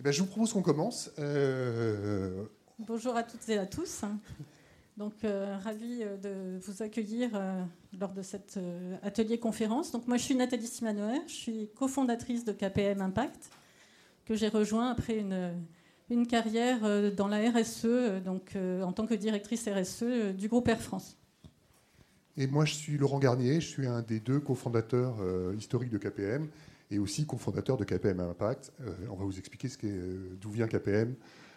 Eh bien, je vous propose qu'on commence. Bonjour à toutes et à tous. Donc, ravi de vous accueillir lors de cet atelier conférence. Donc, moi, je suis Nathalie Simanoer, je suis cofondatrice de KPM Impact, que j'ai rejoint après une carrière dans la RSE, donc en tant que directrice RSE du groupe Air France. Et moi, je suis Laurent Garnier, je suis un des deux cofondateurs historiques de KPM et aussi cofondateur de KPM Impact. On va vous expliquer d'où vient KPM.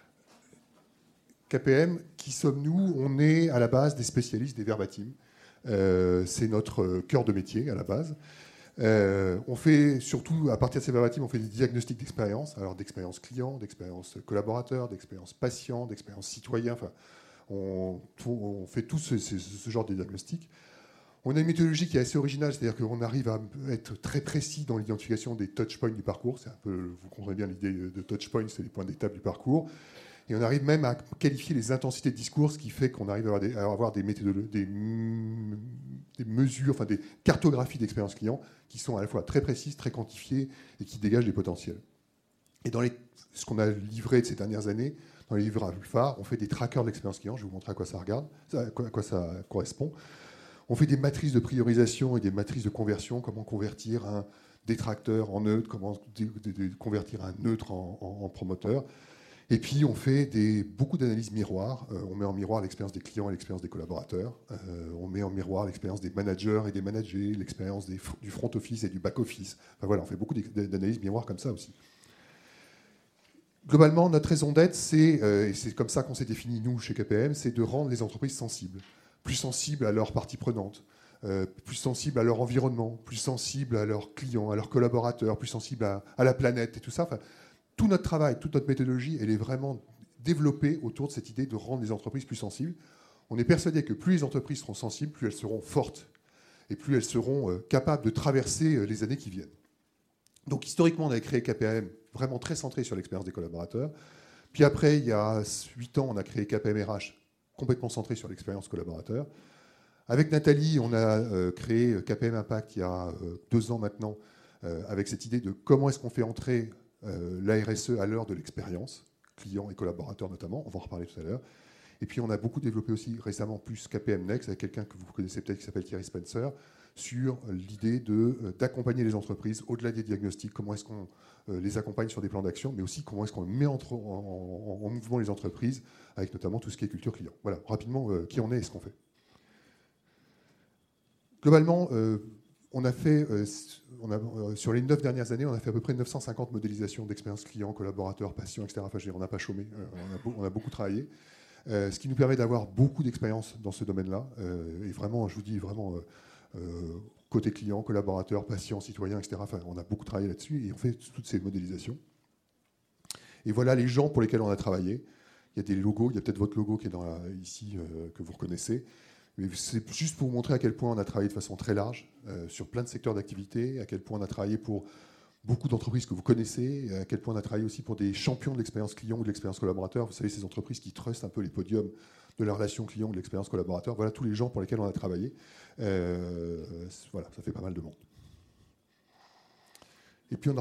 KPM, qui sommes-nous? On est à la base des spécialistes des verbatims. C'est notre cœur de métier à la base. On fait surtout, à partir de ces verbatims, on fait des diagnostics d'expérience, alors d'expérience client, d'expérience collaborateur, d'expérience patient, d'expérience citoyen. Enfin, on fait tout ce genre de diagnostics. On a une méthodologie qui est assez originale, c'est-à-dire qu'on arrive à être très précis dans l'identification des touchpoints du parcours. C'est un peu, vous comprenez bien l'idée de touchpoints, c'est les points d'étape du parcours. Et on arrive même à qualifier les intensités de discours, ce qui fait qu'on arrive à avoir des mesures, enfin des cartographies d'expérience client qui sont à la fois très précises, très quantifiées et qui dégagent des potentiels. Et dans ce qu'on a livré de ces dernières années, dans les livrables phares, on fait des trackers de l'expérience client. Je vais vous montrer à quoi ça correspond. On fait des matrices de priorisation et des matrices de conversion, comment convertir un détracteur en neutre, comment convertir un neutre en promoteur. Et puis, on fait beaucoup d'analyses miroirs. On met en miroir l'expérience des clients et l'expérience des collaborateurs. On met en miroir l'expérience des managers et des managers, l'expérience du front office et du back office. Enfin, voilà, on fait beaucoup d'analyses miroirs comme ça aussi. Globalement, notre raison d'être, et c'est comme ça qu'on s'est défini, nous, chez KPM, c'est de rendre les entreprises sensibles. Plus sensibles à leurs parties prenantes, plus sensibles à leur environnement, plus sensibles à leurs clients, à leurs collaborateurs, plus sensibles à la planète et tout ça. Enfin, tout notre travail, toute notre méthodologie, elle est vraiment développée autour de cette idée de rendre les entreprises plus sensibles. On est persuadé que plus les entreprises seront sensibles, plus elles seront fortes et plus elles seront capables de traverser les années qui viennent. Donc historiquement, on avait créé KPM vraiment très centré sur l'expérience des collaborateurs. Puis après, il y a 8 ans, on a créé KPM RH, complètement centré sur l'expérience collaborateur. Avec Nathalie, on a créé KPM Impact il y a 2 ans maintenant, avec cette idée de comment est-ce qu'on fait entrer la RSE à l'heure de l'expérience, clients et collaborateurs notamment, on va en reparler tout à l'heure. Et puis on a beaucoup développé aussi récemment plus KPM Next, avec quelqu'un que vous connaissez peut-être qui s'appelle Thierry Spencer, sur l'idée d'accompagner les entreprises au-delà des diagnostics, comment est-ce qu'on les accompagne sur des plans d'action, mais aussi comment est-ce qu'on met en mouvement les entreprises, avec notamment tout ce qui est culture client. Voilà, rapidement, qui on est et ce qu'on fait. Globalement, sur les 9 dernières années, on a fait à peu près 950 modélisations d'expérience client, collaborateurs, patients, etc. Enfin, on n'a pas chômé, on a beaucoup travaillé. Ce qui nous permet d'avoir beaucoup d'expérience dans ce domaine-là. Et vraiment, je vous dis, vraiment, côté client, collaborateur, patient, citoyen, etc. Enfin, on a beaucoup travaillé là-dessus et on fait toutes ces modélisations. Et voilà les gens pour lesquels on a travaillé. Il y a des logos, il y a peut-être votre logo qui est ici, que vous reconnaissez. Mais c'est juste pour vous montrer à quel point on a travaillé de façon très large sur plein de secteurs d'activité, à quel point on a travaillé pour beaucoup d'entreprises que vous connaissez, à quel point on a travaillé aussi pour des champions de l'expérience client ou de l'expérience collaborateur. Vous savez, ces entreprises qui trustent un peu les podiums de la relation client ou de l'expérience collaborateur. Voilà tous les gens pour lesquels on a travaillé. Voilà, ça fait pas mal de monde. Et puis on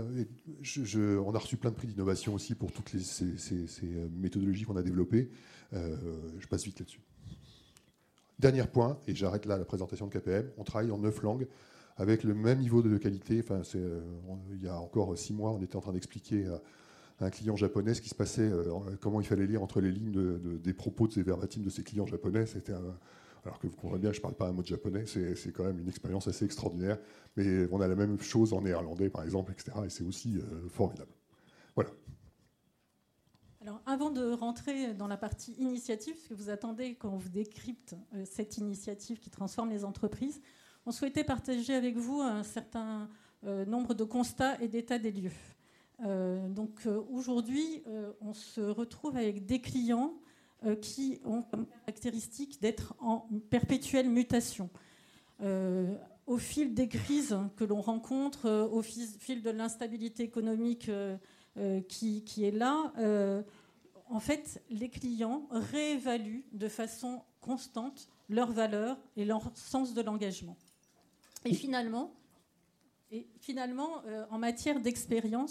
a reçu plein de prix d'innovation aussi pour toutes ces méthodologies qu'on a développées. Je passe vite là-dessus. Dernier point, et j'arrête là la présentation de KPM, on travaille en 9 langues avec le même niveau de qualité. Enfin, il y a encore 6 mois, on était en train d'expliquer à un client japonais ce qui se passait, comment il fallait lire entre les lignes des propos de ces verbatims de ces clients japonais. Alors que vous comprenez bien que je ne parle pas un mot de japonais, c'est quand même une expérience assez extraordinaire. Mais on a la même chose en néerlandais, par exemple, etc. Et c'est aussi formidable. Voilà. Alors, avant de rentrer dans la partie initiative, ce que vous attendez quand on vous décrypte cette initiative qui transforme les entreprises, on souhaitait partager avec vous un certain nombre de constats et d'états des lieux. Aujourd'hui, on se retrouve avec des clients qui ont comme caractéristique d'être en perpétuelle mutation. Au fil des crises que l'on rencontre, au fil de l'instabilité économique qui est là, en fait, les clients réévaluent de façon constante leurs valeurs et leur sens de l'engagement. Et finalement, en matière d'expérience,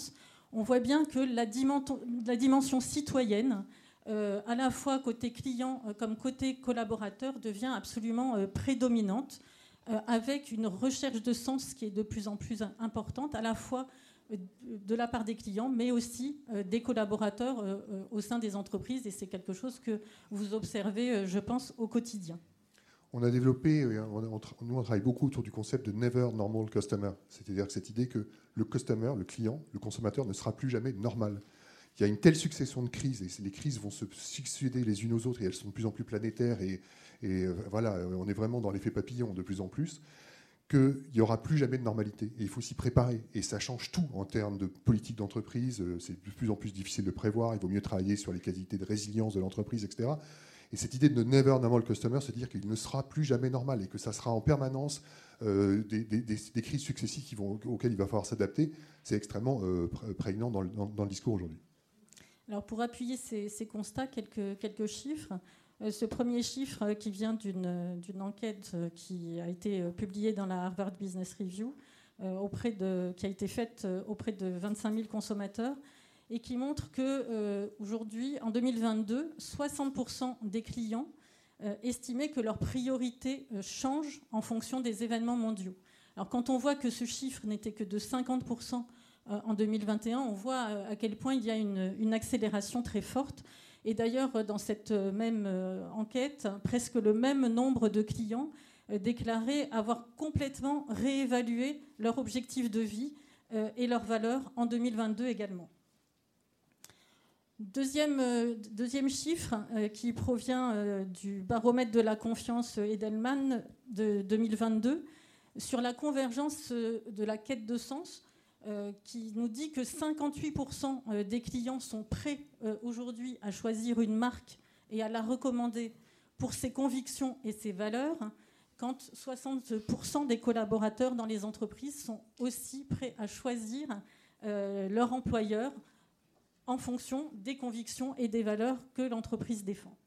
on voit bien que la dimension citoyenne, à la fois côté client comme côté collaborateur, devient absolument prédominante, avec une recherche de sens qui est de plus en plus importante, à la fois de la part des clients, mais aussi des collaborateurs au sein des entreprises. Et c'est quelque chose que vous observez, je pense, au quotidien. On a développé, nous on travaille beaucoup autour du concept de never normal customer. C'est-à-dire que cette idée que le customer, le client, le consommateur ne sera plus jamais normal. Il y a une telle succession de crises, et les crises vont se succéder les unes aux autres, et elles sont de plus en plus planétaires, et voilà, on est vraiment dans l'effet papillon de plus en plus, qu'il n'y aura plus jamais de normalité. Et il faut s'y préparer. Et ça change tout en termes de politique d'entreprise. C'est de plus en plus difficile de prévoir. Il vaut mieux travailler sur les qualités de résilience de l'entreprise, etc. Et cette idée de never normal customer, se dire qu'il ne sera plus jamais normal et que ça sera en permanence des crises successives auxquelles il va falloir s'adapter, c'est extrêmement prégnant dans le discours aujourd'hui. Alors pour appuyer ces constats, quelques chiffres. Ce premier chiffre qui vient d'une enquête qui a été publiée dans la Harvard Business Review, qui a été faite auprès de 25 000 consommateurs, et qui montre qu'aujourd'hui, en 2022, 60% des clients estimaient que leurs priorités changent en fonction des événements mondiaux. Alors quand on voit que ce chiffre n'était que de 50% en 2021, on voit à quel point il y a une accélération très forte. Et d'ailleurs, dans cette même enquête, presque le même nombre de clients déclaraient avoir complètement réévalué leur objectif de vie et leurs valeurs en 2022 également. Deuxième chiffre qui provient du baromètre de la confiance Edelman de 2022 sur la convergence de la quête de sens, qui nous dit que 58% des clients sont prêts aujourd'hui à choisir une marque et à la recommander pour ses convictions et ses valeurs, quand 60% des collaborateurs dans les entreprises sont aussi prêts à choisir leur employeur en fonction des convictions et des valeurs que l'entreprise défend.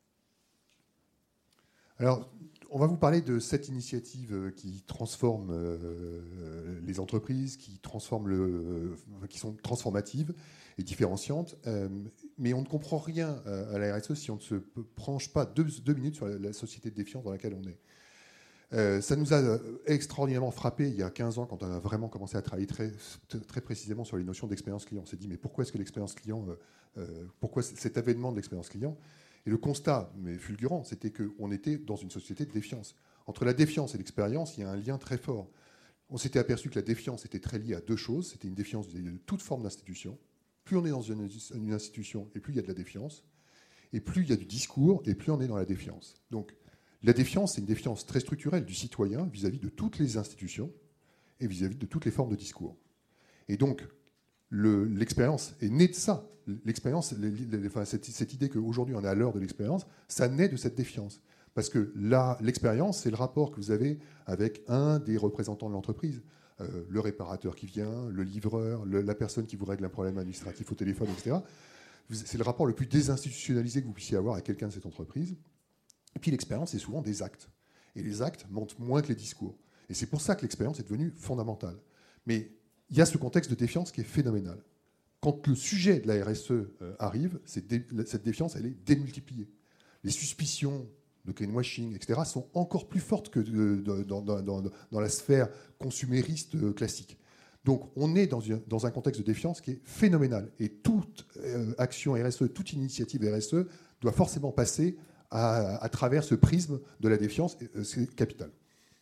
Alors, on va vous parler de cette initiative qui transforme les entreprises, qui sont transformatives et différenciantes. Mais on ne comprend rien à la RSE si on ne se penche pas deux minutes sur la société de défiance dans laquelle on est. Ça nous a extraordinairement frappé il y a 15 ans quand on a vraiment commencé à travailler très, très précisément sur les notions d'expérience client. On s'est dit, mais pourquoi est-ce que l'expérience client, pourquoi cet avènement de l'expérience client ? Et le constat, mais fulgurant, c'était qu'on était dans une société de défiance. Entre la défiance et l'expérience, il y a un lien très fort. On s'était aperçu que la défiance était très liée à deux choses. C'était une défiance de toute forme d'institution. Plus on est dans une institution, et plus il y a de la défiance. Et plus il y a du discours, et plus on est dans la défiance. Donc, la défiance, c'est une défiance très structurelle du citoyen vis-à-vis de toutes les institutions et vis-à-vis de toutes les formes de discours. Et donc, l'expérience est née de ça. L'expérience, cette idée qu'aujourd'hui on est à l'heure de l'expérience, ça naît de cette défiance. Parce que l'expérience, c'est le rapport que vous avez avec un des représentants de l'entreprise. Le réparateur qui vient, le livreur, la personne qui vous règle un problème administratif au téléphone, etc. C'est le rapport le plus désinstitutionnalisé que vous puissiez avoir à quelqu'un de cette entreprise. Et puis l'expérience, c'est souvent des actes. Et les actes montent moins que les discours. Et c'est pour ça que l'expérience est devenue fondamentale. Mais il y a ce contexte de défiance qui est phénoménal. Quand le sujet de la RSE arrive, cette défiance, elle est démultipliée. Les suspicions de greenwashing, etc., sont encore plus fortes que dans la sphère consumériste classique. Donc on est dans un contexte de défiance qui est phénoménal. Et toute action RSE, toute initiative RSE doit forcément passer à travers ce prisme de la défiance, c'est capital.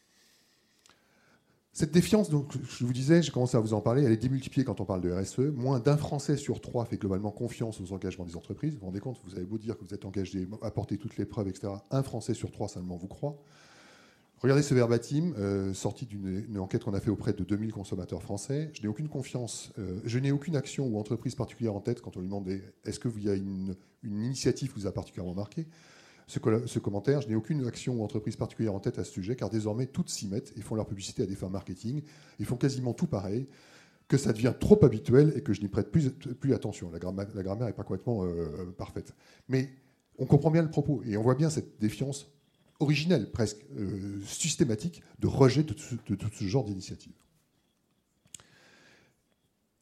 Cette défiance, donc, je vous disais, j'ai commencé à vous en parler, elle est démultipliée quand on parle de RSE. Moins d'un Français sur 3 fait globalement confiance aux engagements des entreprises. Vous vous rendez compte, vous avez beau dire que vous êtes engagé, apporter toutes les preuves, etc. Un Français sur 3 seulement vous croit. Regardez ce verbatim, sorti d'une enquête qu'on a fait auprès de 2000 consommateurs français. Je n'ai aucune confiance, je n'ai aucune action ou entreprise particulière en tête quand on lui demande est-ce qu'il y a une initiative qui vous a particulièrement marqué. Ce commentaire, je n'ai aucune action ou entreprise particulière en tête à ce sujet, car désormais, toutes s'y mettent et font leur publicité à des fins marketing. Ils font quasiment tout pareil, que ça devient trop habituel et que je n'y prête plus attention. La grammaire n'est pas complètement parfaite. Mais on comprend bien le propos et on voit bien cette défiance originelle, presque systématique, de rejet de tout ce genre d'initiative.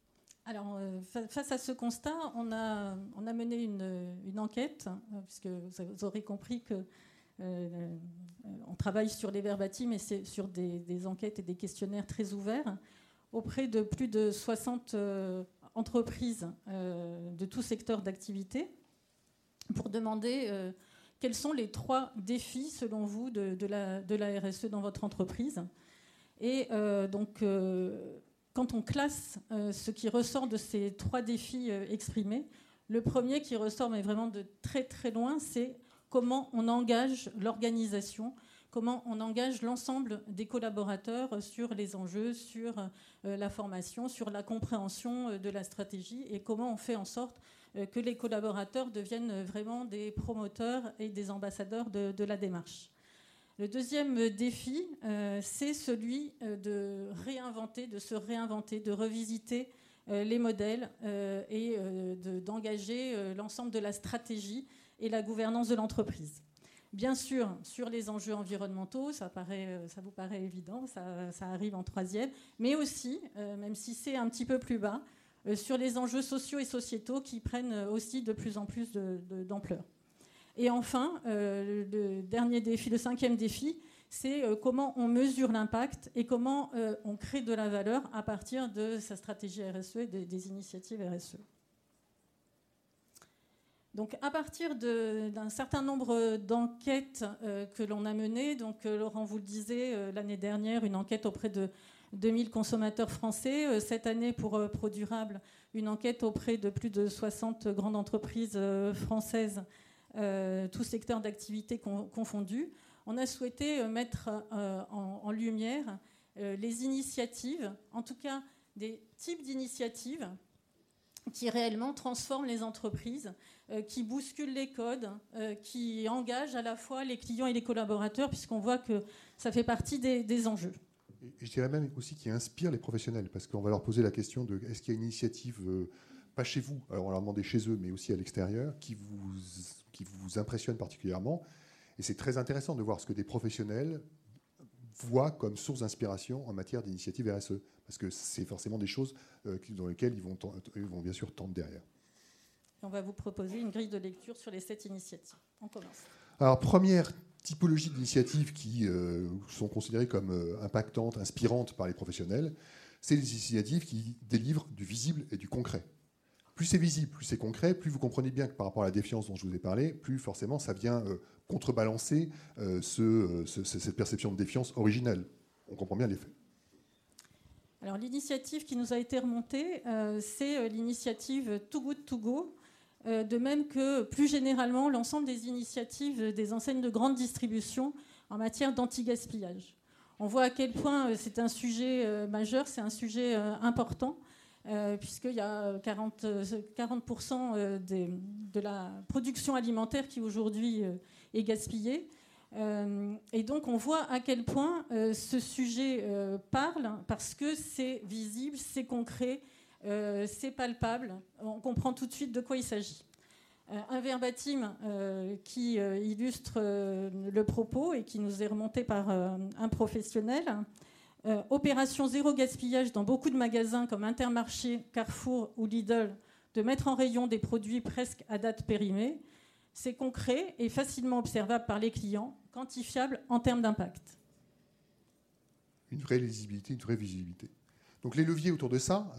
Alors, face à ce constat, on a mené une enquête, puisque vous aurez compris que on travaille sur les verbatim, mais c'est sur des enquêtes et des questionnaires très ouverts, auprès de plus de 60 entreprises de tout secteur d'activité, pour demander quels sont les 3 défis, selon vous, de la RSE dans votre entreprise. Et quand on classe ce qui ressort de ces 3 défis exprimés, le premier qui ressort, mais vraiment de très très loin, c'est comment on engage l'organisation, comment on engage l'ensemble des collaborateurs sur les enjeux, sur la formation, sur la compréhension de la stratégie, et comment on fait en sorte que les collaborateurs deviennent vraiment des promoteurs et des ambassadeurs de la démarche. Le deuxième défi, c'est celui de se réinventer, de revisiter les modèles et d'engager l'ensemble de la stratégie et la gouvernance de l'entreprise. Bien sûr, sur les enjeux environnementaux, ça vous paraît évident, ça arrive en 3e, mais aussi, même si c'est un petit peu plus bas, sur les enjeux sociaux et sociétaux qui prennent aussi de plus en plus d'ampleur. Et enfin, le dernier défi, le 5e défi, c'est comment on mesure l'impact et comment on crée de la valeur à partir de sa stratégie RSE et des initiatives RSE. Donc, à partir d'un certain nombre d'enquêtes que l'on a menées, donc Laurent vous le disait, l'année dernière, une enquête auprès de 2000 consommateurs français. Cette année, pour ProDurable, une enquête auprès de plus de 60 grandes entreprises françaises, tous secteurs d'activité confondus. On a souhaité mettre en lumière les initiatives, en tout cas des types d'initiatives qui réellement transforment les entreprises, qui bousculent les codes, qui engagent à la fois les clients et les collaborateurs, puisqu'on voit que ça fait partie des enjeux. Et je dirais même aussi qui inspire les professionnels, parce qu'on va leur poser la question de est-ce qu'il y a une initiative, pas chez vous, alors on leur demandait chez eux, mais aussi à l'extérieur, qui vous impressionne particulièrement. Et c'est très intéressant de voir ce que des professionnels voient comme source d'inspiration en matière d'initiative RSE, parce que c'est forcément des choses dans lesquelles ils vont bien sûr tendre derrière. Et on va vous proposer une grille de lecture sur les 7 initiatives. On commence. Alors, première typologie d'initiatives qui sont considérées comme impactantes, inspirantes par les professionnels, c'est les initiatives qui délivrent du visible et du concret. Plus c'est visible, plus c'est concret, plus vous comprenez bien que par rapport à la défiance dont je vous ai parlé, plus forcément ça vient contrebalancer cette perception de défiance originelle. On comprend bien l'effet. Alors l'initiative qui nous a été remontée, c'est l'initiative Too Good To Go, de même que plus généralement l'ensemble des initiatives des enseignes de grande distribution en matière d'anti-gaspillage. On voit à quel point c'est un sujet majeur, c'est un sujet important, puisqu'il y a 40% de la production alimentaire qui aujourd'hui est gaspillée. Et donc on voit à quel point ce sujet parle, parce que c'est visible, c'est concret, c'est palpable, on comprend tout de suite de quoi il s'agit. Un verbatim qui illustre le propos et qui nous est remonté par un professionnel. Opération zéro gaspillage dans beaucoup de magasins comme Intermarché, Carrefour ou Lidl, de mettre en rayon des produits presque à date périmée. C'est concret et facilement observable par les clients, quantifiable en termes d'impact. Une vraie lisibilité, une vraie visibilité. Donc les leviers autour de ça,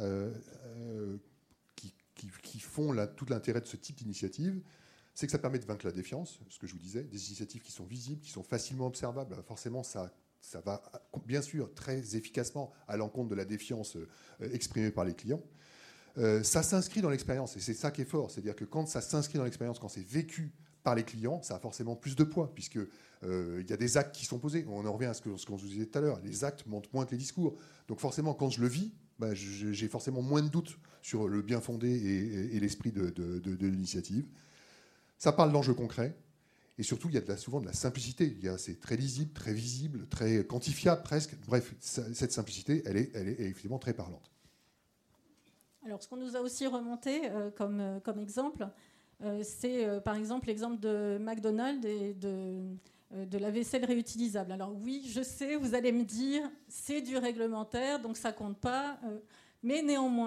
qui font tout l'intérêt de ce type d'initiative, c'est que ça permet de vaincre la défiance, ce que je vous disais, des initiatives qui sont visibles, qui sont facilement observables. Forcément, ça va bien sûr très efficacement à l'encontre de la défiance exprimée par les clients. Ça s'inscrit dans l'expérience, et c'est ça qui est fort. C'est-à-dire que quand ça s'inscrit dans l'expérience, quand c'est vécu par les clients, ça a forcément plus de poids, puisque y a des actes qui sont posés. On en revient à ce qu'on vous disait tout à l'heure. Les actes montent moins que les discours. Donc forcément, quand je le vis, j'ai forcément moins de doutes sur le bien fondé et l'esprit de l'initiative. Ça parle d'enjeux concrets. Et surtout, il y a souvent de la simplicité. C'est très lisible, très visible, très quantifiable presque. Bref, cette simplicité, elle est effectivement très parlante. Alors, ce qu'on nous a aussi remonté comme exemple, c'est par exemple l'exemple de McDonald's et de la vaisselle réutilisable. Alors oui, je sais, vous allez me dire, c'est du réglementaire, donc ça compte pas. Mais néanmoins,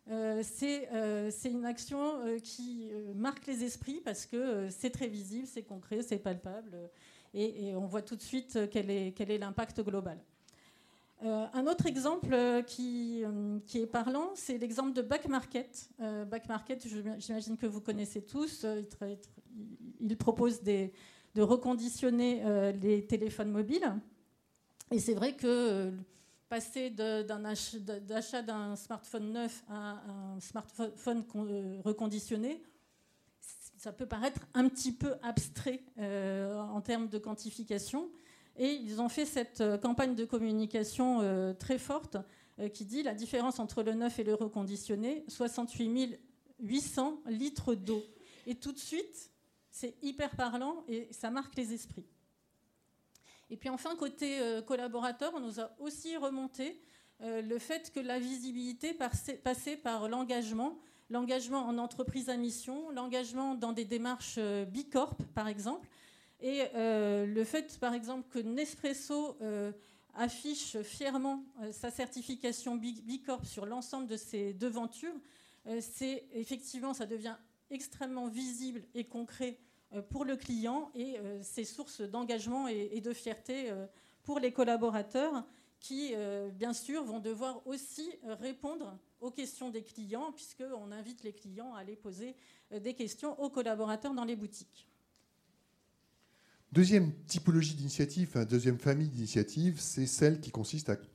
c'est une action qui marque les esprits parce que c'est très visible, c'est concret, c'est palpable et on voit tout de suite quel est l'impact global. Un autre exemple qui est parlant, c'est l'exemple de Back Market. Back Market, j'imagine que vous connaissez tous. Il propose de reconditionner les téléphones mobiles. Et c'est vrai que passer d'achat d'un smartphone neuf à un smartphone reconditionné, ça peut paraître un petit peu abstrait en termes de quantification. Et ils ont fait cette campagne de communication très forte qui dit la différence entre le neuf et le reconditionné, 68 800 litres d'eau. Et tout de suite, c'est hyper parlant et ça marque les esprits. Et puis enfin, côté collaborateur, on nous a aussi remonté le fait que la visibilité passait par l'engagement en entreprise à mission, l'engagement dans des démarches Bicorp, par exemple. Et le fait, par exemple, que Nespresso affiche fièrement sa certification Bicorp sur l'ensemble de ses devantures, c'est effectivement, ça devient extrêmement visible et concret pour le client et c'est source d'engagement et de fierté pour les collaborateurs qui, bien sûr, vont devoir aussi répondre aux questions des clients puisqu'on invite les clients à aller poser des questions aux collaborateurs dans les boutiques. Deuxième typologie d'initiative, deuxième famille d'initiatives, c'est celle qui consiste à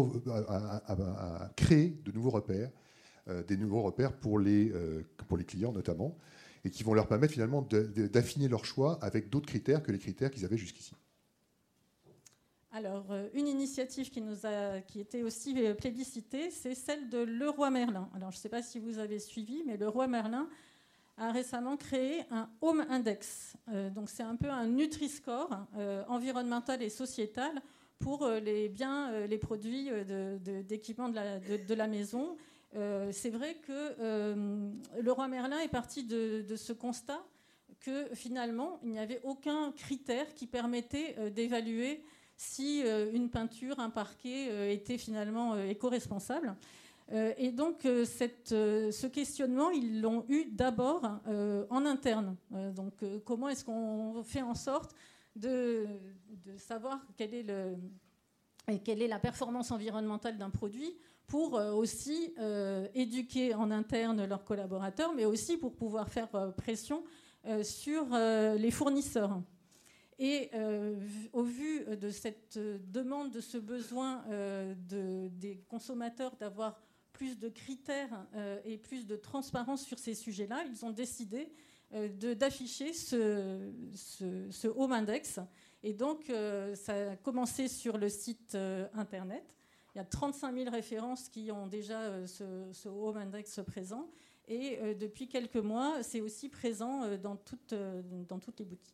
créer de nouveaux repères, des nouveaux repères pour les clients notamment, et qui vont leur permettre finalement d'affiner leur choix avec d'autres critères que les critères qu'ils avaient jusqu'ici. Alors, une initiative qui était aussi plébiscitée, c'est celle de Leroy Merlin. Alors, je ne sais pas si vous avez suivi, mais Leroy Merlin a récemment créé un Home Index. Donc, c'est un peu un Nutri-Score environnemental et sociétal pour les biens, les produits d'équipement de la maison. C'est vrai que Leroy Merlin est parti de ce constat que finalement, il n'y avait aucun critère qui permettait d'évaluer si une peinture, un parquet était finalement éco-responsable. Et donc, ce questionnement, ils l'ont eu d'abord en interne. Donc, comment est-ce qu'on fait en sorte de savoir quelle est la performance environnementale d'un produit pour aussi éduquer en interne leurs collaborateurs, mais aussi pour pouvoir faire pression sur les fournisseurs. Et au vu de cette demande, de ce besoin des consommateurs d'avoir plus de critères et plus de transparence sur ces sujets-là, ils ont décidé d'afficher ce Home Index. Et donc, ça a commencé sur le site Internet. Il y a 35 000 références qui ont déjà ce Home Index présent. Et depuis quelques mois, c'est aussi présent dans toutes les boutiques.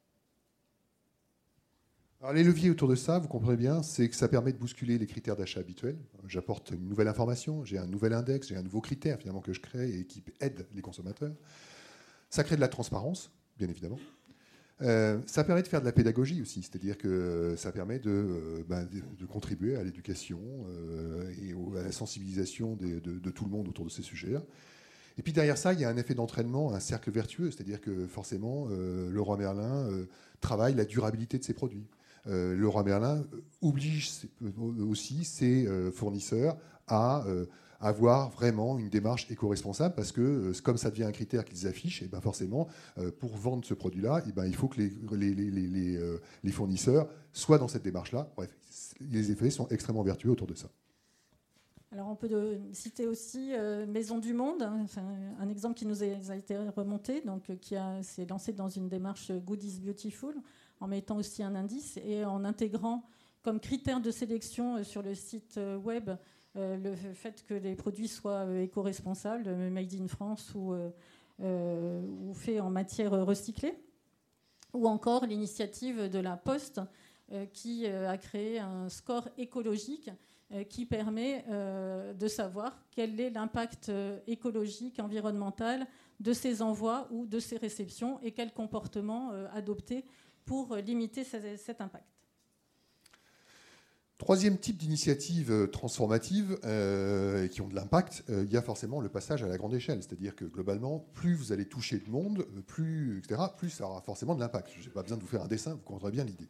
Alors, les leviers autour de ça, vous comprenez bien, c'est que ça permet de bousculer les critères d'achat habituels. J'apporte une nouvelle information, j'ai un nouvel index, j'ai un nouveau critère finalement que je crée et qui aide les consommateurs. Ça crée de la transparence, bien évidemment. Ça permet de faire de la pédagogie aussi, c'est-à-dire que ça permet de contribuer à l'éducation et à la sensibilisation de tout le monde autour de ces sujets-là. Et puis derrière ça, il y a un effet d'entraînement, un cercle vertueux, c'est-à-dire que forcément, Leroy Merlin travaille la durabilité de ses produits. Leroy Merlin oblige aussi ses fournisseurs à avoir vraiment une démarche éco-responsable parce que comme ça devient un critère qu'ils affichent, et ben forcément, pour vendre ce produit-là, et ben il faut que les fournisseurs soient dans cette démarche-là. Bref, les effets sont extrêmement vertueux autour de ça. Alors on peut citer aussi Maison du Monde, un exemple qui nous a été remonté, donc qui s'est lancé dans une démarche Good is Beautiful, en mettant aussi un indice et en intégrant comme critère de sélection sur le site web le fait que les produits soient éco-responsables, made in France ou faits en matière recyclée. Ou encore l'initiative de la Poste qui a créé un score écologique qui permet de savoir quel est l'impact écologique, environnemental de ces envois ou de ces réceptions et quel comportement adopter pour limiter cet impact. Troisième type d'initiative transformative qui ont de l'impact, il y a forcément le passage à la grande échelle. C'est-à-dire que globalement, plus vous allez toucher de monde, plus ça aura forcément de l'impact. Je n'ai pas besoin de vous faire un dessin, vous comprendrez bien l'idée.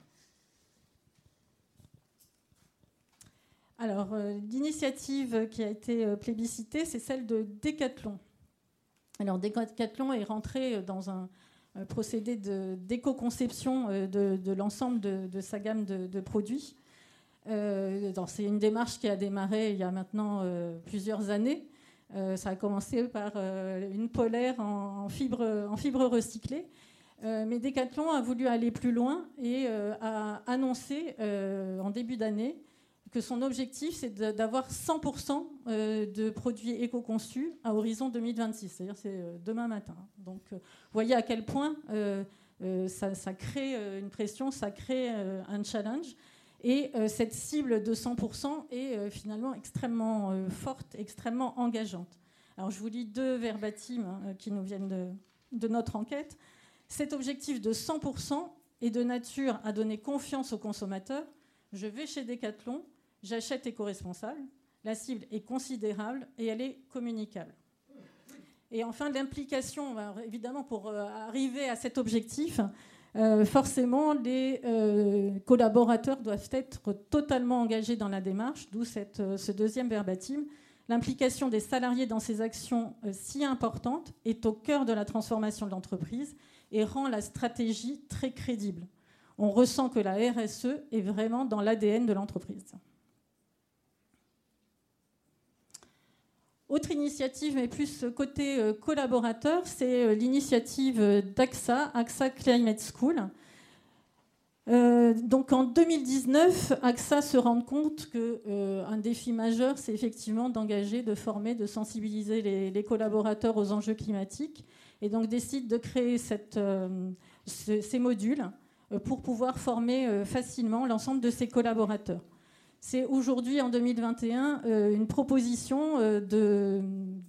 Alors, l'initiative qui a été plébiscitée, c'est celle de Decathlon. Alors, Decathlon est rentré dans un procédé d'éco-conception de l'ensemble de sa gamme de produits. C'est une démarche qui a démarré il y a maintenant plusieurs années. Ça a commencé par une polaire en fibre recyclée. Mais Decathlon a voulu aller plus loin et a annoncé en début d'année que son objectif, c'est d'avoir 100% de produits éco-conçus à horizon 2026. C'est-à-dire c'est demain matin. Donc, vous voyez à quel point ça crée une pression, ça crée un challenge. Et cette cible de 100% est finalement extrêmement forte, extrêmement engageante. Alors, je vous lis 2 verbatims qui nous viennent de notre enquête. Cet objectif de 100% est de nature à donner confiance aux consommateurs. Je vais chez Decathlon, j'achète éco-responsable, la cible est considérable et elle est communicable. Et enfin, l'implication, évidemment, pour arriver à cet objectif, forcément, les collaborateurs doivent être totalement engagés dans la démarche, d'où ce deuxième verbatim. L'implication des salariés dans ces actions si importantes est au cœur de la transformation de l'entreprise et rend la stratégie très crédible. On ressent que la RSE est vraiment dans l'ADN de l'entreprise. Autre initiative, mais plus côté collaborateur, c'est l'initiative d'AXA, AXA Climate School. Donc en 2019, AXA se rend compte qu'un défi majeur, c'est effectivement d'engager, de former, de sensibiliser les collaborateurs aux enjeux climatiques, et donc décide de créer ces modules pour pouvoir former facilement l'ensemble de ses collaborateurs. C'est aujourd'hui, en 2021, une proposition de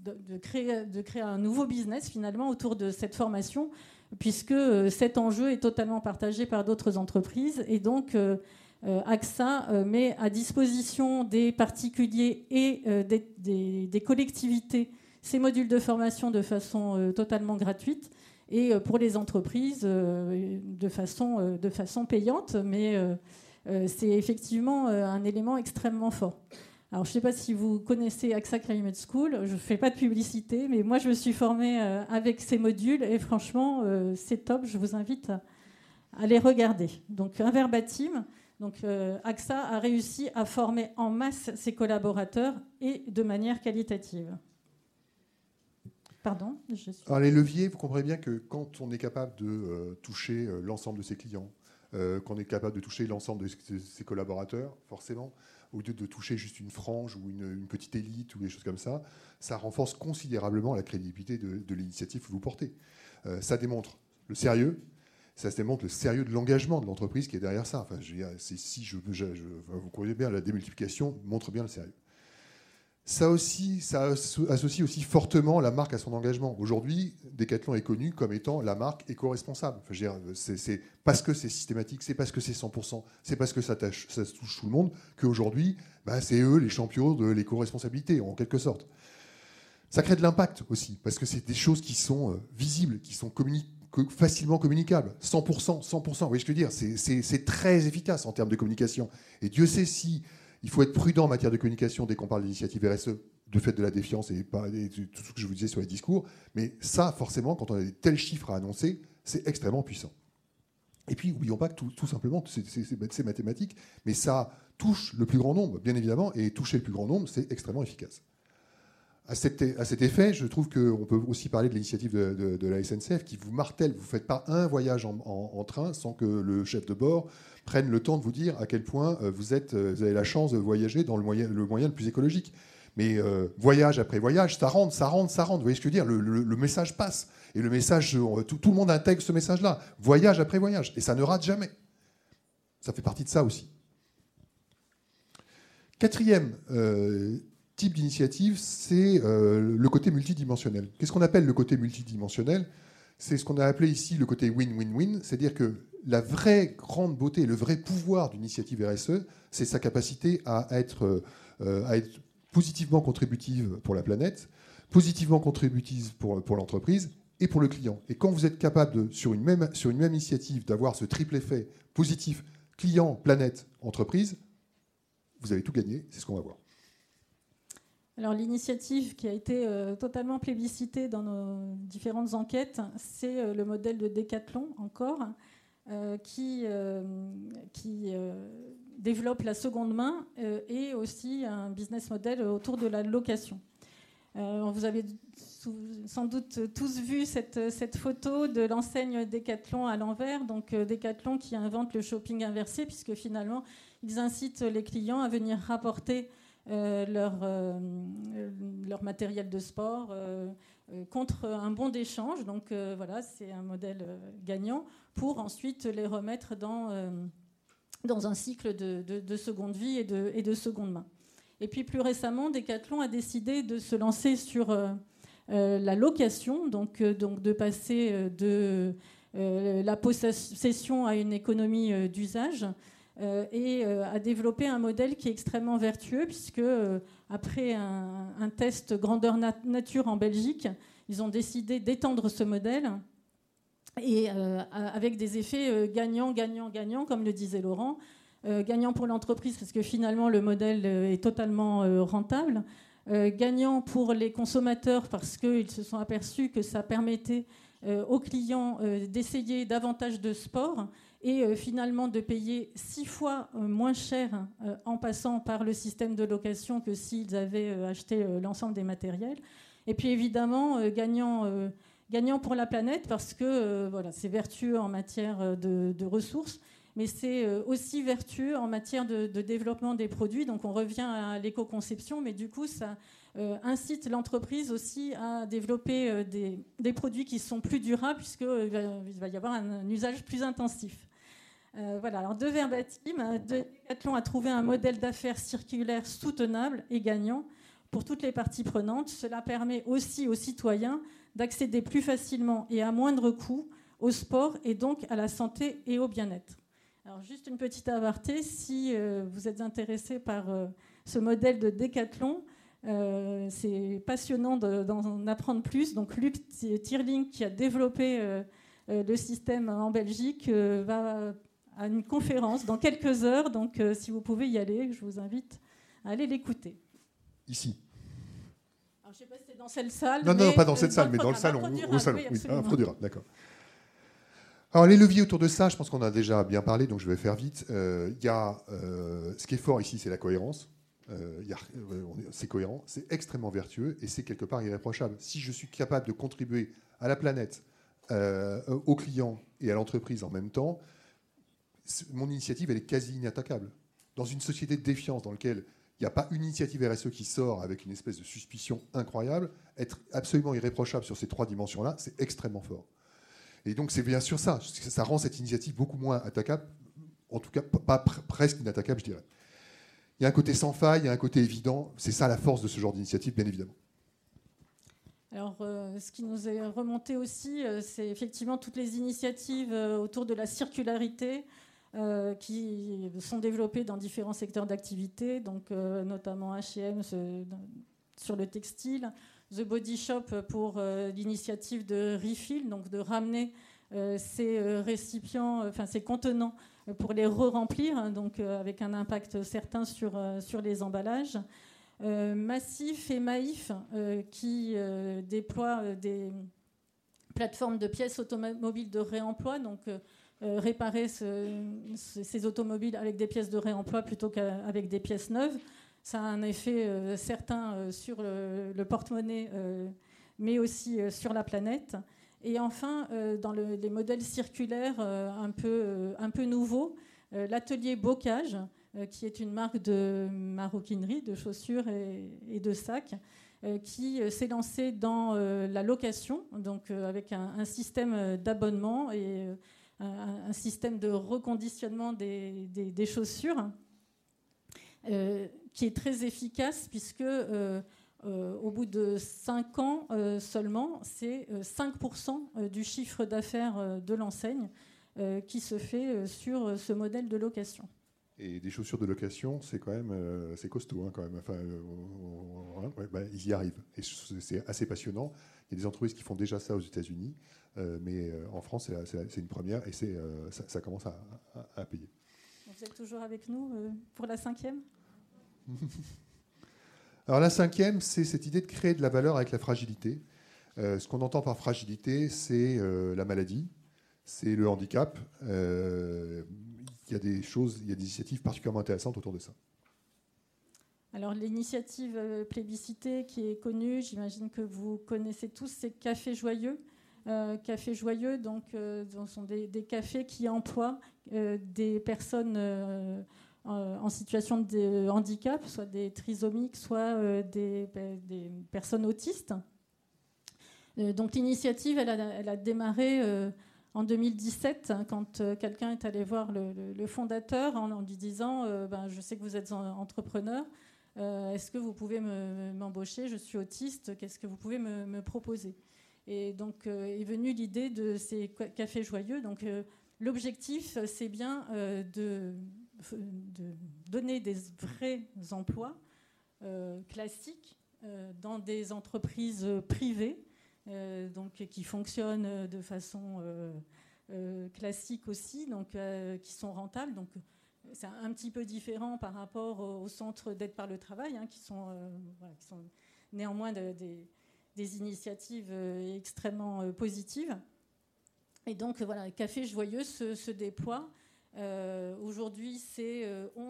créer un nouveau business, finalement, autour de cette formation, puisque cet enjeu est totalement partagé par d'autres entreprises. Et donc, AXA met à disposition des particuliers et des collectivités ces modules de formation de façon totalement gratuite, et pour les entreprises, de façon payante, mais... c'est effectivement un élément extrêmement fort. Alors, je ne sais pas si vous connaissez AXA Climate School, je ne fais pas de publicité, mais moi, je me suis formée avec ces modules et franchement, c'est top, je vous invite à les regarder. Donc, un verbatim. Donc, AXA a réussi à former en masse ses collaborateurs et de manière qualitative. Pardon, Alors, les leviers, vous comprenez bien que quand on est capable de toucher l'ensemble de ses clients, qu'on est capable de toucher l'ensemble de ses collaborateurs, forcément, au lieu de toucher juste une frange ou une petite élite ou des choses comme ça, ça renforce considérablement la crédibilité de l'initiative que vous portez. Ça démontre le sérieux, ça démontre le sérieux de l'engagement de l'entreprise qui est derrière ça. Enfin, vous comprenez bien, la démultiplication montre bien le sérieux. Ça associe aussi fortement la marque à son engagement. Aujourd'hui, Decathlon est connu comme étant la marque éco-responsable. Enfin, je veux dire, c'est parce que c'est systématique, c'est parce que c'est 100%, c'est parce que ça touche tout le monde qu'aujourd'hui, c'est eux les champions de l'éco-responsabilité, en quelque sorte. Ça crée de l'impact aussi, parce que c'est des choses qui sont visibles, qui sont facilement communicables. 100%, 100%. Vous voyez ce que je veux dire ? C'est très efficace en termes de communication. Et Dieu sait si... Il faut être prudent en matière de communication dès qu'on parle d'initiative RSE, de fait de la défiance et tout ce que je vous disais sur les discours. Mais ça, forcément, quand on a des tels chiffres à annoncer, c'est extrêmement puissant. Et puis, n'oublions pas que tout simplement, c'est mathématique, mais ça touche le plus grand nombre, bien évidemment, et toucher le plus grand nombre, c'est extrêmement efficace. À cet effet, je trouve qu'on peut aussi parler de l'initiative de la SNCF qui vous martèle. Vous ne faites pas un voyage en train sans que le chef de bord prenne le temps de vous dire à quel point vous avez la chance de voyager dans le moyen le plus écologique. Mais voyage après voyage, ça rentre. Vous voyez ce que je veux dire ? Le message passe. Et le message, tout le monde intègre ce message-là. Voyage après voyage. Et ça ne rate jamais. Ça fait partie de ça aussi. Quatrième type d'initiative, c'est le côté multidimensionnel. Qu'est-ce qu'on appelle le côté multidimensionnel ? C'est ce qu'on a appelé ici le côté win-win-win, c'est-à-dire que la vraie grande beauté, le vrai pouvoir d'une initiative RSE, c'est sa capacité à être positivement contributive pour la planète, positivement contributive pour l'entreprise et pour le client. Et quand vous êtes capable, sur une même initiative, d'avoir ce triple effet positif, client, planète, entreprise, vous avez tout gagné, c'est ce qu'on va voir. Alors l'initiative qui a été totalement plébiscitée dans nos différentes enquêtes, c'est le modèle de Decathlon encore, qui développe la seconde main et aussi un business model autour de la location. Vous avez sans doute tous vu cette photo de l'enseigne Decathlon à l'envers, donc Decathlon qui invente le shopping inversé, puisque finalement ils incitent les clients à venir rapporter leur matériel de sport contre un bon d'échange. Donc voilà, c'est un modèle gagnant pour ensuite les remettre dans un cycle de seconde vie et de seconde main. Et puis plus récemment, Decathlon a décidé de se lancer sur la location, donc de passer de la possession à une économie d'usage, et a développé un modèle qui est extrêmement vertueux, puisque après un test grandeur nature en Belgique, ils ont décidé d'étendre ce modèle, et avec des effets gagnant-gagnant-gagnant, comme le disait Laurent. Gagnant pour l'entreprise, parce que finalement le modèle est totalement rentable. Gagnant pour les consommateurs, parce qu'ils se sont aperçus que ça permettait aux clients d'essayer davantage de sport et finalement de payer 6 fois moins cher en passant par le système de location que s'ils avaient acheté l'ensemble des matériels. Et puis évidemment, gagnant pour la planète, parce que voilà, c'est vertueux en matière de ressources, mais c'est aussi vertueux en matière de développement des produits. Donc on revient à l'éco-conception, mais du coup ça incite l'entreprise aussi à développer des produits qui sont plus durables, puisqu'il va y avoir un usage plus intensif. Voilà, alors deux verbatims. Decathlon a trouvé un modèle d'affaires circulaire soutenable et gagnant pour toutes les parties prenantes. Cela permet aussi aux citoyens d'accéder plus facilement et à moindre coût au sport et donc à la santé et au bien-être. Alors juste une petite aparté, si vous êtes intéressé par ce modèle de Decathlon, c'est passionnant d'en apprendre plus. Donc Luc Tierling, qui a développé le système en Belgique, va à une conférence dans quelques heures. Donc si vous pouvez y aller, je vous invite à aller l'écouter. Ici. Alors, je ne sais pas si c'est dans cette salle. Non, pas dans cette salle, mais dans le salon. Au salon, oui, Afrodura, d'accord. Alors les leviers autour de ça, je pense qu'on a déjà bien parlé, donc je vais faire vite. Ce qui est fort ici, c'est la cohérence. C'est cohérent, c'est extrêmement vertueux et c'est quelque part irréprochable. Si je suis capable de contribuer à la planète, aux clients et à l'entreprise en même temps, mon initiative, elle est quasi inattaquable. Dans une société de défiance dans laquelle il n'y a pas une initiative RSE qui sort avec une espèce de suspicion incroyable, être absolument irréprochable sur ces 3 dimensions-là, c'est extrêmement fort. Et donc c'est bien sûr ça rend cette initiative beaucoup moins attaquable, en tout cas pas presque inattaquable, je dirais. Il y a un côté sans faille, il y a un côté évident, c'est ça la force de ce genre d'initiative, bien évidemment. Alors, ce qui nous est remonté aussi, c'est effectivement toutes les initiatives autour de la circularité qui sont développées dans différents secteurs d'activité, donc notamment H&M sur le textile, The Body Shop pour l'initiative de refill, donc de ramener ces récipients, enfin ces contenants pour les re-remplir, donc avec un impact certain sur les emballages. Massif et Maïf qui déploient des plateformes de pièces automobiles de réemploi, donc réparer ces automobiles avec des pièces de réemploi plutôt qu'avec des pièces neuves. Ça a un effet certain sur le porte-monnaie, mais aussi sur la planète. Et enfin, dans les modèles circulaires un peu nouveaux, l'atelier Bocage, qui est une marque de maroquinerie, de chaussures et de sacs, qui s'est lancée dans la location, donc avec un système d'abonnement et un système de reconditionnement des chaussures, qui est très efficace, puisque Au bout de 5 ans seulement, c'est 5% du chiffre d'affaires de l'enseigne qui se fait sur ce modèle de location. Et des chaussures de location, c'est quand même c'est costaud, hein, quand même. Enfin, ils y arrivent. Et c'est assez passionnant. Il y a des entreprises qui font déjà ça aux États-Unis, mais en France, c'est une première et ça commence à payer. Vous êtes toujours avec nous pour la 5e ? Alors la 5e, c'est cette idée de créer de la valeur avec la fragilité. Ce qu'on entend par fragilité, c'est la maladie, c'est le handicap. Il y a des initiatives particulièrement intéressantes autour de ça. Alors l'initiative plébiscitée qui est connue, j'imagine que vous connaissez tous, c'est Café Joyeux. Café Joyeux, donc, ce sont des cafés qui emploient des personnes en situation de handicap, soit des trisomiques, soit des personnes autistes. Donc l'initiative, elle a démarré en 2017, quand quelqu'un est allé voir le fondateur en lui disant je sais que vous êtes entrepreneur, est-ce que vous pouvez m'embaucher ? Je suis autiste, qu'est-ce que vous pouvez me proposer ? Et donc est venue l'idée de ces cafés joyeux. Donc l'objectif, c'est bien de donner des vrais emplois classiques dans des entreprises privées, donc qui fonctionnent de façon classique aussi, donc qui sont rentables. Donc c'est un petit peu différent par rapport aux centres d'aide par le travail, hein, qui sont néanmoins des initiatives extrêmement positives. Et donc voilà, Café Joyeux se déploie. Aujourd'hui, c'est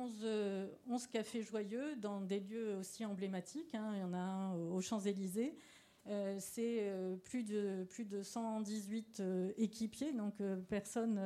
11 cafés joyeux dans des lieux aussi emblématiques, hein. Il y en a un aux Champs-Élysées. C'est plus de 118 équipiers, donc personnes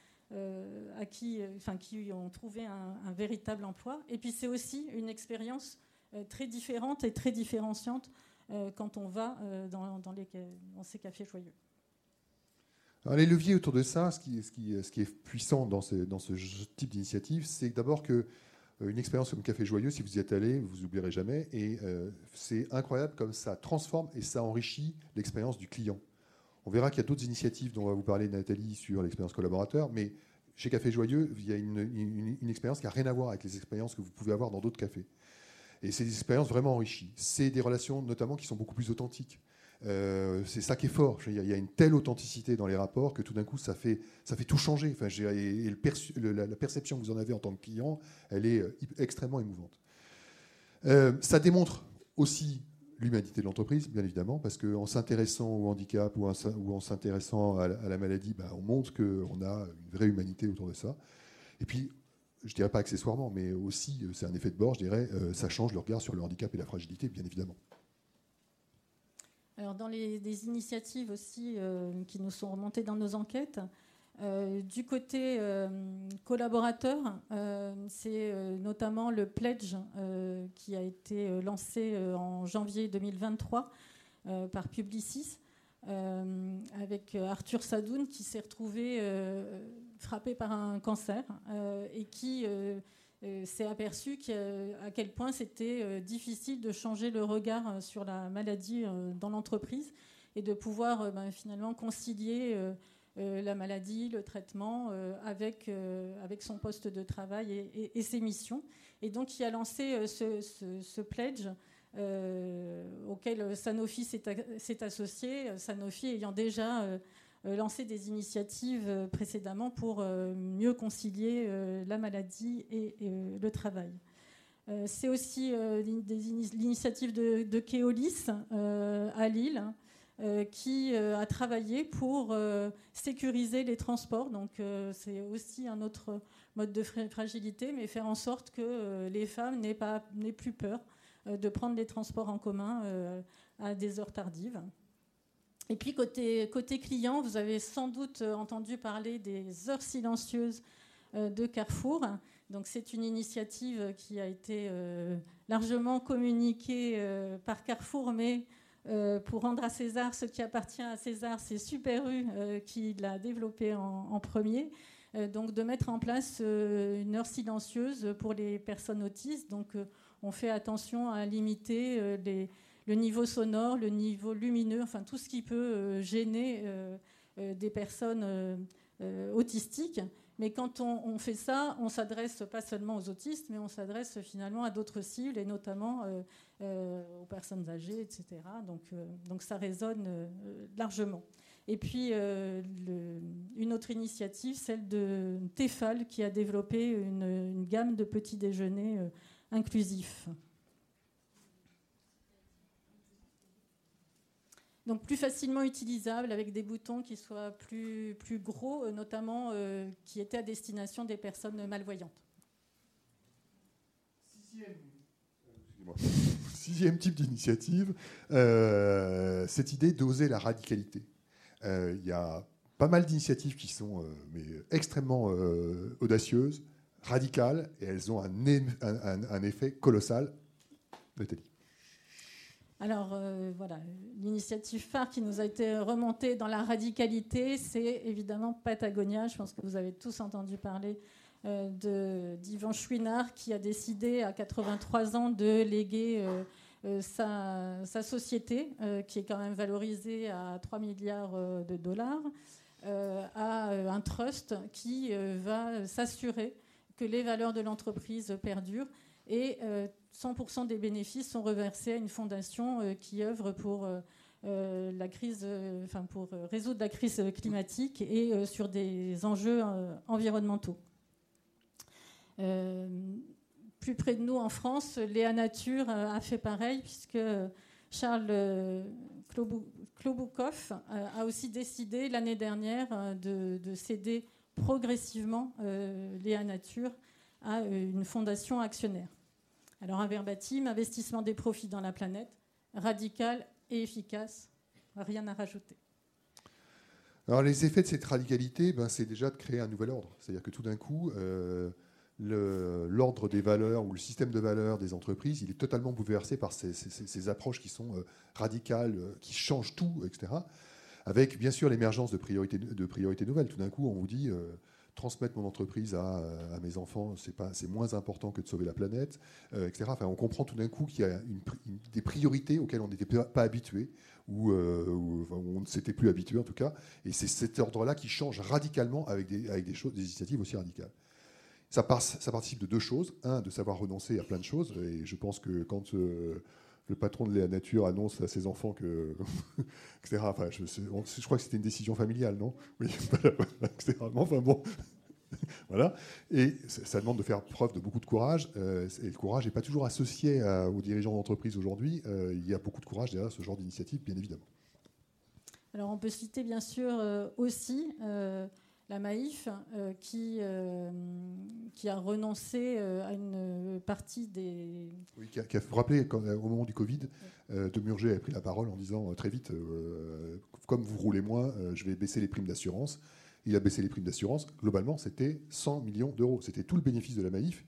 qui ont trouvé un véritable emploi. Et puis c'est aussi une expérience très différente et très différenciante quand on va dans ces cafés joyeux. Alors, les leviers autour de ça, ce qui est puissant dans ce type d'initiative, c'est d'abord qu'une expérience comme Café Joyeux, si vous y êtes allé, vous n'oublierez jamais. Et c'est incroyable comme ça transforme et ça enrichit l'expérience du client. On verra qu'il y a d'autres initiatives dont on va vous parler, Nathalie, sur l'expérience collaborateur. Mais chez Café Joyeux, il y a une expérience qui n'a rien à voir avec les expériences que vous pouvez avoir dans d'autres cafés. Et c'est des expériences vraiment enrichies. C'est des relations notamment qui sont beaucoup plus authentiques. C'est ça qui est fort. Il y a une telle authenticité dans les rapports que tout d'un coup, ça fait tout changer. Enfin, la perception que vous en avez en tant que client, elle est extrêmement émouvante. Ça démontre aussi l'humanité de l'entreprise, bien évidemment, parce qu'en s'intéressant au handicap ou en s'intéressant à la maladie, on montre qu'on a une vraie humanité autour de ça. Et puis, je ne dirais pas accessoirement, mais aussi, c'est un effet de bord, je dirais, ça change le regard sur le handicap et la fragilité, bien évidemment. Alors, dans des initiatives aussi qui nous sont remontées dans nos enquêtes, du côté collaborateur, c'est notamment le Pledge qui a été lancé en janvier 2023 par Publicis, avec Arthur Sadoun qui s'est retrouvé frappé par un cancer et qui s'est aperçu à quel point c'était difficile de changer le regard sur la maladie dans l'entreprise et de pouvoir finalement concilier la maladie, le traitement avec son poste de travail et ses missions. Et donc il a lancé ce pledge auquel Sanofi s'est associé, Sanofi ayant déjà lancé des initiatives précédemment pour mieux concilier la maladie et le travail. C'est aussi l'initiative de Keolis à Lille, qui a travaillé pour sécuriser les transports. Donc c'est aussi un autre mode de fragilité, mais faire en sorte que les femmes n'aient plus peur de prendre les transports en commun à des heures tardives. Et puis côté client, vous avez sans doute entendu parler des heures silencieuses de Carrefour. Donc c'est une initiative qui a été largement communiquée par Carrefour, mais pour rendre à César ce qui appartient à César, c'est Super U qui l'a développé en premier. Donc de mettre en place une heure silencieuse pour les personnes autistes. Donc on fait attention à limiter le niveau sonore, le niveau lumineux, enfin tout ce qui peut gêner des personnes autistiques. Mais quand on fait ça, on s'adresse pas seulement aux autistes, mais on s'adresse finalement à d'autres cibles, et notamment aux personnes âgées, etc. Donc ça résonne largement. Et puis, une autre initiative, celle de Tefal, qui a développé une gamme de petits déjeuners inclusifs. Donc plus facilement utilisable, avec des boutons qui soient plus gros, notamment qui étaient à destination des personnes malvoyantes. Sixième type d'initiative, cette idée d'oser la radicalité. Il y a pas mal d'initiatives qui sont extrêmement audacieuses, radicales, et elles ont un effet colossal. Nathalie. Alors voilà, l'initiative phare qui nous a été remontée dans la radicalité, c'est évidemment Patagonia. Je pense que vous avez tous entendu parler d'Yvan Chouinard, qui a décidé à 83 ans de léguer sa société, qui est quand même valorisée à 3 milliards de dollars, à un trust qui va s'assurer que les valeurs de l'entreprise perdurent. Et 100% des bénéfices sont reversés à une fondation qui œuvre pour pour résoudre la crise climatique et sur des enjeux environnementaux. Plus près de nous en France, Léa Nature a fait pareil, puisque Charles Kloboukov a aussi décidé l'année dernière de céder progressivement Léa Nature à une fondation actionnaire. Alors un verbatim, investissement des profits dans la planète, radical et efficace, rien à rajouter. Alors les effets de cette radicalité, c'est déjà de créer un nouvel ordre. C'est-à-dire que tout d'un coup, l'ordre des valeurs ou le système de valeurs des entreprises, il est totalement bouleversé par ces approches qui sont radicales, qui changent tout, etc. Avec bien sûr l'émergence de priorités nouvelles. Tout d'un coup, on vous dit... transmettre mon entreprise à mes enfants, c'est moins important que de sauver la planète, etc. Enfin, on comprend tout d'un coup qu'il y a des priorités auxquelles on n'était pas habitué, ou on ne s'était plus habitué en tout cas. Et c'est cet ordre-là qui change radicalement avec des initiatives aussi radicales. Ça participe de deux choses. Un, de savoir renoncer à plein de choses. Et je pense que quand le patron de Léa Nature annonce à ses enfants que, etc. Enfin, je crois que c'était une décision familiale, non ? Oui, etc. Enfin bon, voilà. Et ça demande de faire preuve de beaucoup de courage. Et le courage n'est pas toujours associé aux dirigeants d'entreprise aujourd'hui. Il y a beaucoup de courage derrière ce genre d'initiative, bien évidemment. Alors, on peut citer bien sûr aussi la Maïf, qui a renoncé à une partie des... Oui, qui a rappelé au moment du Covid, de Murger a pris la parole en disant très vite, comme vous roulez moins, je vais baisser les primes d'assurance. Il a baissé les primes d'assurance. Globalement, c'était 100 millions d'euros. C'était tout le bénéfice de la Maïf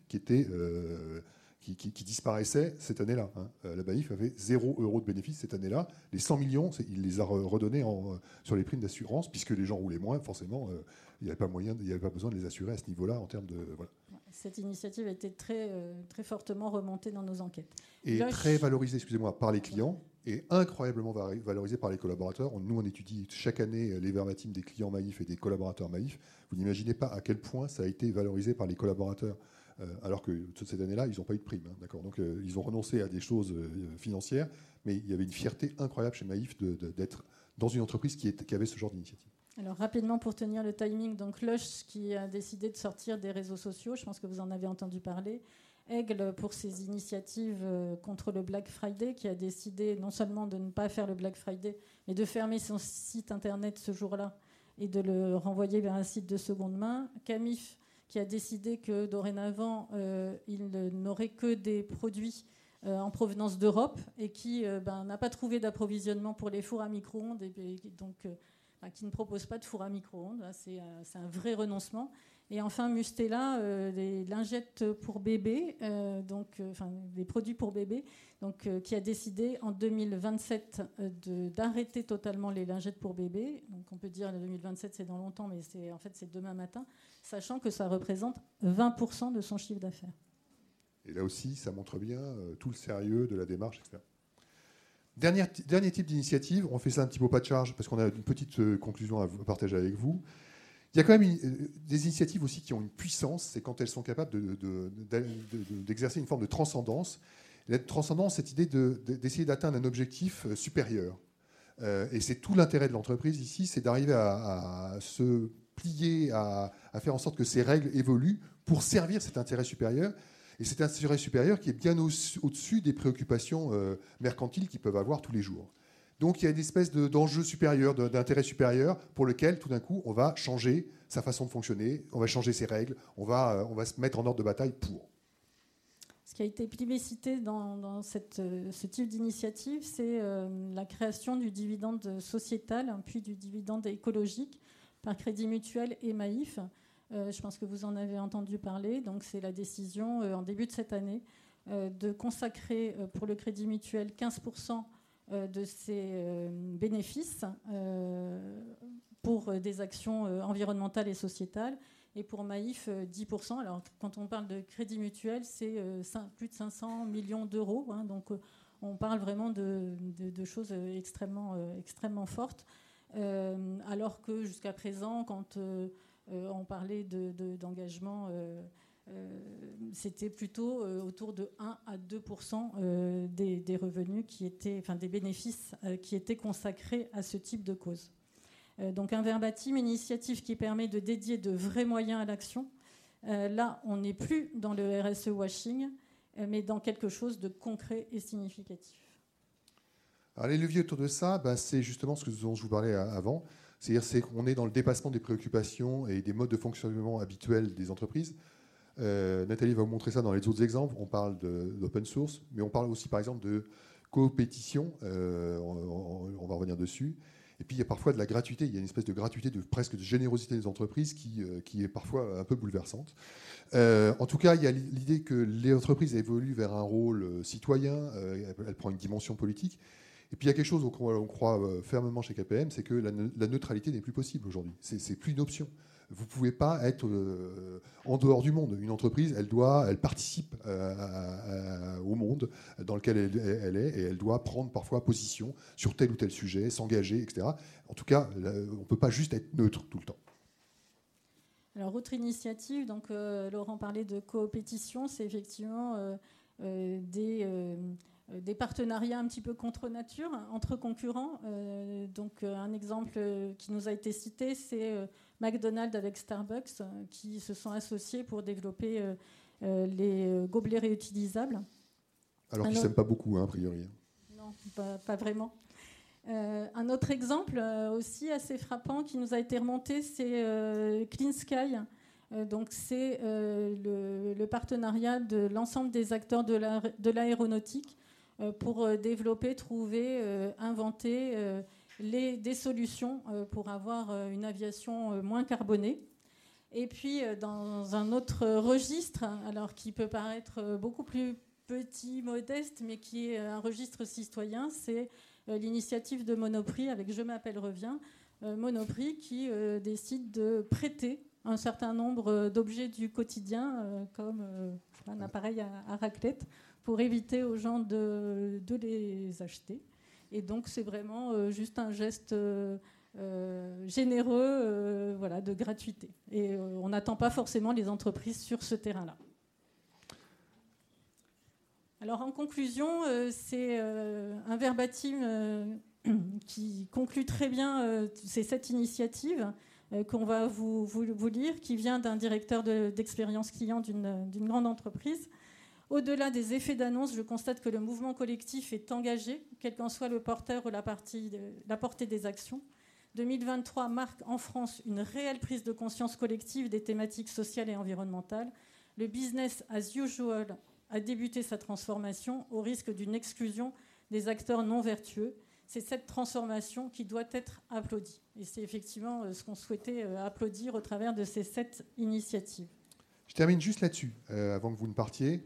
qui disparaissait cette année-là. La Maïf avait 0 € de bénéfice cette année-là. Les 100 millions, il les a redonnés sur les primes d'assurance, puisque les gens roulaient moins, forcément, il n'y avait pas besoin de les assurer à ce niveau-là en termes de... Voilà. Cette initiative a été très, très fortement remontée dans nos enquêtes. Et très valorisée, par les clients, et incroyablement valorisée par les collaborateurs. Nous, on étudie chaque année les verbatims des clients Maïf et des collaborateurs Maïf. Vous n'imaginez pas à quel point ça a été valorisé par les collaborateurs. Alors que cette année-là, ils n'ont pas eu de prime. D'accord. Donc, ils ont renoncé à des choses financières, mais il y avait une fierté incroyable chez Maïf d'être dans une entreprise qui avait ce genre d'initiative. Alors, rapidement, pour tenir le timing, donc Lush qui a décidé de sortir des réseaux sociaux, je pense que vous en avez entendu parler. Aigle pour ses initiatives contre le Black Friday, qui a décidé non seulement de ne pas faire le Black Friday, mais de fermer son site internet ce jour-là et de le renvoyer vers un site de seconde main. Camif, qui a décidé que dorénavant, il n'aurait que des produits en provenance d'Europe et qui n'a pas trouvé d'approvisionnement pour les fours à micro-ondes et donc qui ne propose pas de four à micro-ondes. C'est un vrai renoncement. Et enfin, Mustela, les lingettes pour bébés, des produits pour bébés, qui a décidé en 2027 d'arrêter totalement les lingettes pour bébés. Donc on peut dire que 2027 c'est dans longtemps, mais c'est demain matin, sachant que ça représente 20% de son chiffre d'affaires. Et là aussi, ça montre bien tout le sérieux de la démarche, etc. Dernier type d'initiative, on fait ça un petit peu pas de charge parce qu'on a une petite conclusion à partager avec vous. Il y a quand même des initiatives aussi qui ont une puissance, c'est quand elles sont capables d'exercer une forme de transcendance. La transcendance, cette idée d'essayer d'atteindre un objectif supérieur. Et c'est tout l'intérêt de l'entreprise ici, c'est d'arriver à se plier, à faire en sorte que ces règles évoluent pour servir cet intérêt supérieur. Et cet intérêt supérieur qui est bien au-dessus des préoccupations mercantiles qu'ils peuvent avoir tous les jours. Donc il y a une espèce d'enjeu supérieur, d'intérêt supérieur pour lequel tout d'un coup on va changer sa façon de fonctionner, on va changer ses règles, on va se mettre en ordre de bataille pour. Ce qui a été plébiscité dans ce type d'initiative, c'est la création du dividende sociétal, puis du dividende écologique par Crédit Mutuel et Maïf. Je pense que vous en avez entendu parler. Donc c'est la décision en début de cette année de consacrer pour le Crédit Mutuel 15% de ses bénéfices pour des actions environnementales et sociétales. Et pour Maïf, 10%. Alors, quand on parle de Crédit Mutuel, c'est plus de 500 millions d'euros. Hein, donc, on parle vraiment de choses extrêmement fortes. Alors que jusqu'à présent, quand on parlait d'engagement, c'était plutôt autour de 1 à 2% des revenus des bénéfices qui étaient consacrés à ce type de cause. Donc un verbatim, initiative qui permet de dédier de vrais moyens à l'action. Là, on n'est plus dans le RSE washing, mais dans quelque chose de concret et significatif. Alors, les leviers autour de ça, c'est justement ce dont je vous parlais avant. C'est-à-dire qu'on est dans le dépassement des préoccupations et des modes de fonctionnement habituels des entreprises. Nathalie va vous montrer ça dans les autres exemples. On parle d'open source, mais on parle aussi, par exemple, de coopétition. On va revenir dessus. Et puis, il y a parfois de la gratuité. Il y a une espèce de gratuité, presque de générosité des entreprises qui est parfois un peu bouleversante. En tout cas, il y a l'idée que les entreprises évoluent vers un rôle citoyen. Elle prend une dimension politique. Et puis, il y a quelque chose auquel on croit fermement chez KPM, c'est que la neutralité n'est plus possible aujourd'hui. C'est plus une option. Vous ne pouvez pas être en dehors du monde. Une entreprise, elle participe au monde dans lequel elle est, et elle doit prendre parfois position sur tel ou tel sujet, s'engager, etc. En tout cas, on ne peut pas juste être neutre tout le temps. Alors, autre initiative, donc, Laurent parlait de coopétition, c'est effectivement des partenariats un petit peu contre nature, entre concurrents. Donc, un exemple qui nous a été cité, c'est McDonald's avec Starbucks, qui se sont associés pour développer les gobelets réutilisables. Alors qu'ils ne s'aiment pas beaucoup, a priori. Non, pas vraiment. Un autre exemple aussi assez frappant qui nous a été remonté, c'est Clean Sky. Donc c'est le partenariat de l'ensemble des acteurs de l'aéronautique pour développer, trouver, inventer des solutions pour avoir une aviation moins carbonée. Et puis dans un autre registre, alors qui peut paraître beaucoup plus petit, modeste, mais qui est un registre citoyen, c'est l'initiative de Monoprix avec Je m'appelle Reviens. Monoprix qui décide de prêter un certain nombre d'objets du quotidien, comme un appareil à raclette, pour éviter aux gens de les acheter. Et donc, c'est vraiment juste un geste généreux de gratuité. Et on n'attend pas forcément les entreprises sur ce terrain-là. Alors, en conclusion, c'est un verbatim qui conclut très bien cette initiative qu'on va vous lire, qui vient d'un directeur d'expérience client d'une grande entreprise. Au-delà des effets d'annonce, je constate que le mouvement collectif est engagé, quel qu'en soit le porteur ou la portée des actions. 2023 marque en France une réelle prise de conscience collective des thématiques sociales et environnementales. Le business as usual a débuté sa transformation au risque d'une exclusion des acteurs non vertueux. C'est cette transformation qui doit être applaudie. Et c'est effectivement ce qu'on souhaitait applaudir au travers de ces 7 initiatives. Je termine juste là-dessus, avant que vous ne partiez.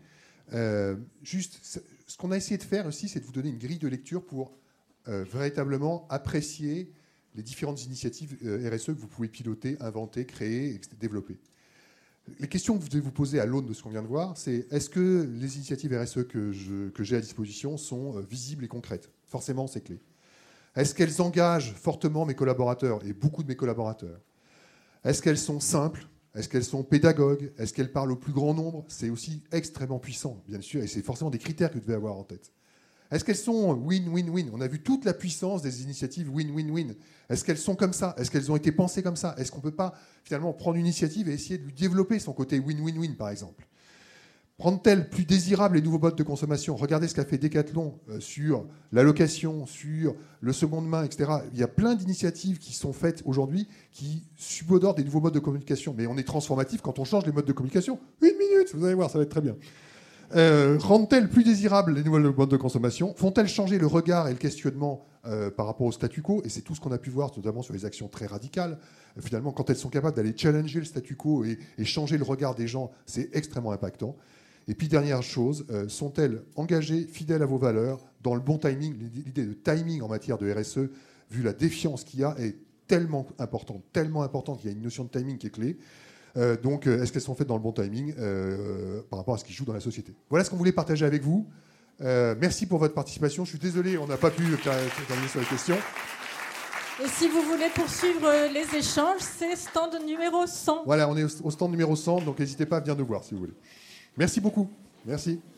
Ce qu'on a essayé de faire aussi, c'est de vous donner une grille de lecture pour véritablement apprécier les différentes initiatives RSE que vous pouvez piloter, inventer, créer, et développer. Les questions que vous devez vous poser à l'aune de ce qu'on vient de voir, c'est est-ce que les initiatives RSE que j'ai à disposition sont visibles et concrètes ? Forcément, c'est clé. Est-ce qu'elles engagent fortement mes collaborateurs et beaucoup de mes collaborateurs? Est-ce qu'elles sont simples? Est-ce qu'elles sont pédagogues? Est-ce qu'elles parlent au plus grand nombre? C'est aussi extrêmement puissant, bien sûr, et c'est forcément des critères que vous devez avoir en tête. Est-ce qu'elles sont win-win-win? On a vu toute la puissance des initiatives win-win-win. Est-ce qu'elles sont comme ça? Est-ce qu'elles ont été pensées comme ça? Est-ce qu'on ne peut pas finalement prendre une initiative et essayer de lui développer son côté win-win-win, par exemple? Rendent-elles plus désirables les nouveaux modes de consommation? Regardez ce qu'a fait Decathlon sur la location, sur le seconde main, etc. Il y a plein d'initiatives qui sont faites aujourd'hui qui subodorent des nouveaux modes de communication. Mais on est transformatif quand on change les modes de communication. 1 minute, vous allez voir, ça va être très bien. Rendent-elles plus désirables les nouveaux modes de consommation? Font-elles changer le regard et le questionnement par rapport au statu quo? Et c'est tout ce qu'on a pu voir, notamment sur les actions très radicales. Finalement, quand elles sont capables d'aller challenger le statu quo et changer le regard des gens, c'est extrêmement impactant. Et puis, dernière chose, sont-elles engagées, fidèles à vos valeurs, dans le bon timing? L'idée de timing en matière de RSE, vu la défiance qu'il y a, est tellement importante qu'il y a une notion de timing qui est clé. Donc, est-ce qu'elles sont faites dans le bon timing par rapport à ce qui joue dans la société? Voilà ce qu'on voulait partager avec vous. Merci pour votre participation. Je suis désolé, on n'a pas pu terminer sur les questions. Et si vous voulez poursuivre les échanges, c'est stand numéro 100. Voilà, on est au stand numéro 100, donc n'hésitez pas à venir nous voir si vous voulez. Merci beaucoup. Merci.